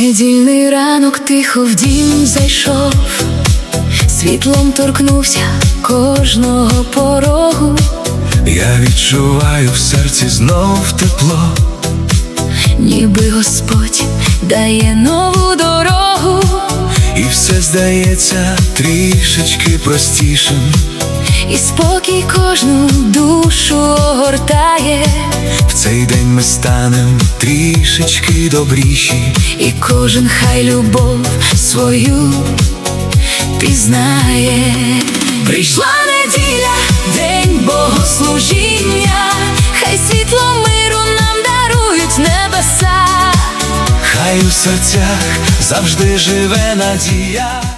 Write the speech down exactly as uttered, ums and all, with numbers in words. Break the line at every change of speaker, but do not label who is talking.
Недільний ранок тихо в дім зайшов, світлом торкнувся кожного порогу.
Я відчуваю в серці знов тепло,
ніби Господь дає нову дорогу.
І все здається трішечки простішим,
І спокій кожну душу огортає.
В цей день ми станем трішечки добріші,
І кожен хай любов свою пізнає. Прийшла неділя, день богослужіння, хай світло миру нам дарують небеса.
хай у серцях завжди живе надія.